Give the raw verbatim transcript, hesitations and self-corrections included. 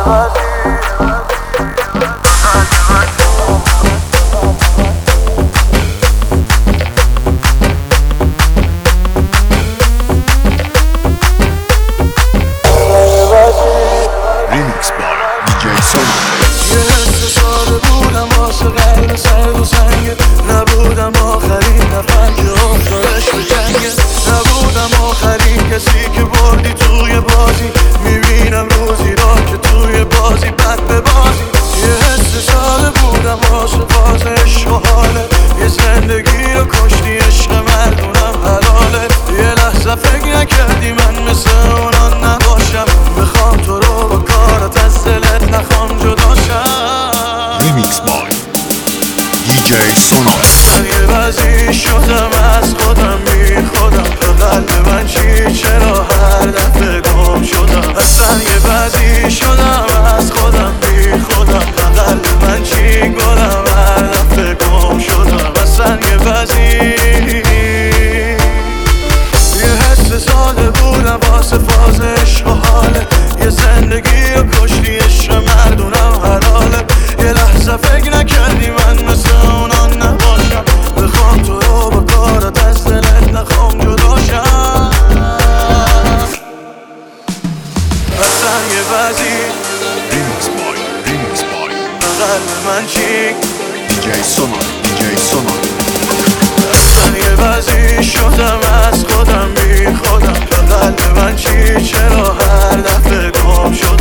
نبودم آخرین نفر که افتادش به جنگه، نبودم آخرین کسی که بردی توی بازی. میبینم روزی را که توی بازی بد به بازی. یه حس ساده بودم عاشق باز عشق و حاله، یه زندگی رو کشتی عشق مردونم حلاله. یه لحظه فکر نکردی من مثل اونا نباشم، بخوام تو رو با کارت از دلت نخوام جداشم. ریمیکس بای دی جی سوناس. من یه بعضی شدم از خودم بی خودم، به قلب من چی چرا هر دفعه گم شدم. اصلا یه بعضی شدم از خودم بی خودم، به قلب من چی گلم هر دفعه گم شدم. اصلا یه بعضی یه حس ساده بودم واسه فاز عشق و حاله، یه زندگی رو کشتی عشق مردونم حلاله. یه لحظه فکر نکردی من مثل اونا نباشم، بخوام تو رو با کارت از دلت نخوام جداشم. اصلا یه بعضی ریمیکس بای ریمیکس بای قلب من چی دی جی سوناس دی جی سوناس. اصلا یه بعضی شدم از خودم بی خودم، به قلب من چی چرا هر دفعه گم شدم.